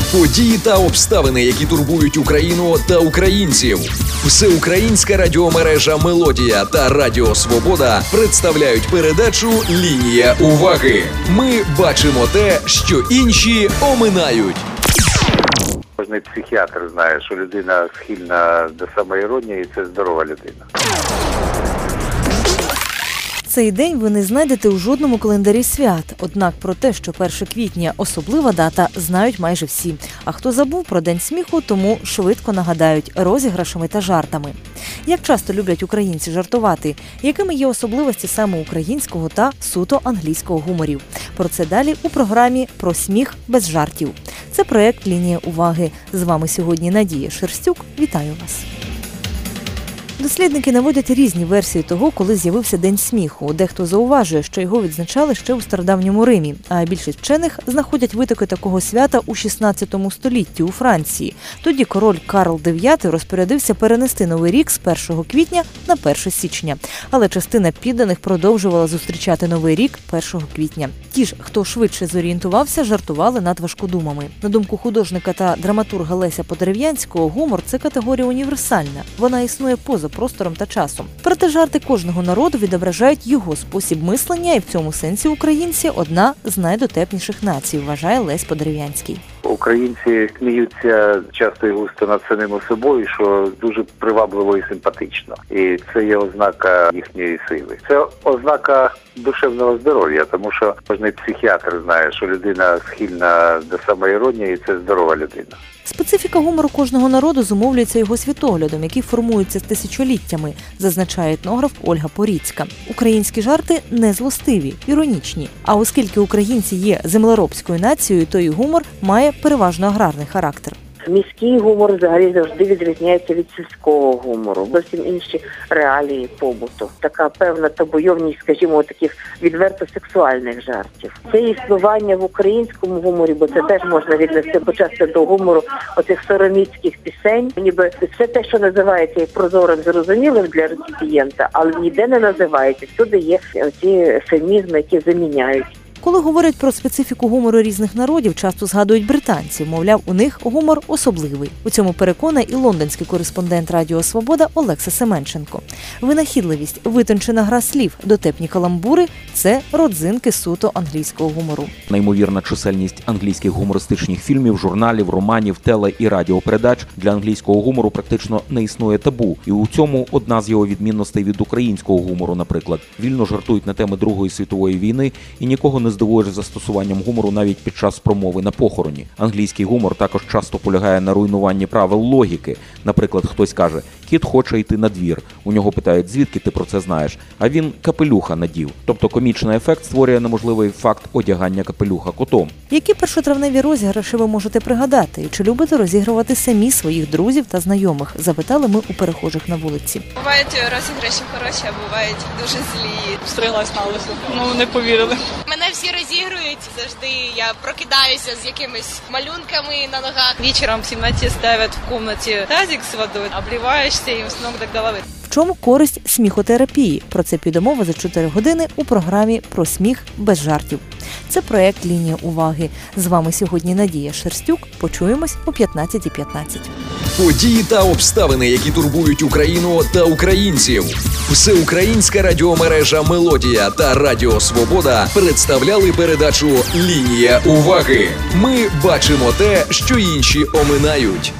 Події та обставини, які турбують Україну та українців. Всеукраїнська радіомережа «Мелодія» та Радіо Свобода представляють передачу «Лінія уваги». Ми бачимо те, що інші оминають. Кожний психіатр знає, що людина схильна до самоіронії, і це здорова людина. Цей день ви не знайдете у жодному календарі свят. Однак про те, що 1 квітня – особлива дата, знають майже всі. А хто забув про День сміху, тому швидко нагадають розіграшами та жартами. Як часто люблять українці жартувати? Якими є особливості саме українського та суто англійського гуморів? Про це далі у програмі «Про сміх без жартів». Це проєкт «Лінія уваги». З вами сьогодні Надія Шерстюк. Вітаю вас. Дослідники наводять різні версії того, коли з'явився День сміху. Дехто зауважує, що його відзначали ще у стародавньому Римі, а більшість вчених знаходять витоки такого свята у 16 столітті у Франції. Тоді король Карл IX розпорядився перенести Новий рік з 1 квітня на 1 січня. Але частина підданих продовжувала зустрічати Новий рік 1 квітня. Ті ж, хто швидше зорієнтувався, жартували над важкодумами. На думку художника та драматурга Леся Подерев'янського, гумор – це категорія універсальна. Вона існує поза простором та часом. Проте жарти кожного народу відображають його спосіб мислення, і в цьому сенсі українці – одна з найдотепніших націй, вважає Лесь Подерев'янський. Українці сміються часто і густо над самими собою, що дуже привабливо і симпатично. І це є ознака їхньої сили. Це ознака душевного здоров'я, тому що кожний психіатр знає, що людина схильна до самоіронії, і це здорова людина. Специфіка гумору кожного народу зумовлюється його світоглядом, який формується з тисячоліттями, зазначає етнограф Ольга Поріцька. Українські жарти не злостиві, іронічні. А оскільки українці є землеробською нацією, то і гумор має переважно аграрний характер. Міський гумор взагалі завжди відрізняється від сільського гумору. Зовсім інші реалії побуту. Така певна табойовність, скажімо, таких відверто сексуальних жартів. Це існування в українському гуморі, бо це теж можна віднести почасти до гумору оцих сороміцьких пісень. Ніби все те, що називається прозорим, зрозумілим для реципієнта, але ніде не називається. Всюди є оці ефемізми, які заміняють. Коли говорять про специфіку гумору різних народів, часто згадують британців. Мовляв, у них гумор особливий. У цьому переконує і лондонський кореспондент Радіо Свобода Олекса Семенченко. Винахідливість, витончена гра слів, дотепні каламбури – це родзинки суто англійського гумору. Неймовірна чисельність англійських гумористичних фільмів, журналів, романів, теле- і радіопередач. Для англійського гумору практично не існує табу. І у цьому одна з його відмінностей від українського гумору, наприклад. Вільно жартують на теми Другої світової війни і нікого не здивуєш застосуванням гумору навіть під час промови на похороні. Англійський гумор також часто полягає на руйнуванні правил логіки. Наприклад, хтось каже: «Кіт хоче йти на двір». У нього питають: «Звідки ти про це знаєш?» А він капелюха надів. Тобто комічний ефект створює неможливий факт одягання капелюха котом. Які першотравневі розіграші ви можете пригадати? І чи любите розігрувати самі своїх друзів та знайомих? Запитали ми у перехожих на вулиці. Бувають розіграші хороші, а бувають дуже злі. Стриглась на лису. Не повірили. Мене всі розігрують. Завжди я прокидаюся з якимись малюнками на ногах. Вечером в темноте ставят в комнате тазик с водой, обливаешься им с ног до головы. В чому користь сміхотерапії? Про це піде мова за 4 години у програмі «Про сміх без жартів». Це проєкт «Лінія уваги». З вами сьогодні Надія Шерстюк. Почуємось о 15:15. Події та обставини, які турбують Україну та українців. Всеукраїнська радіомережа «Мелодія» та Радіо Свобода представляли передачу «Лінія уваги». Ми бачимо те, що інші оминають.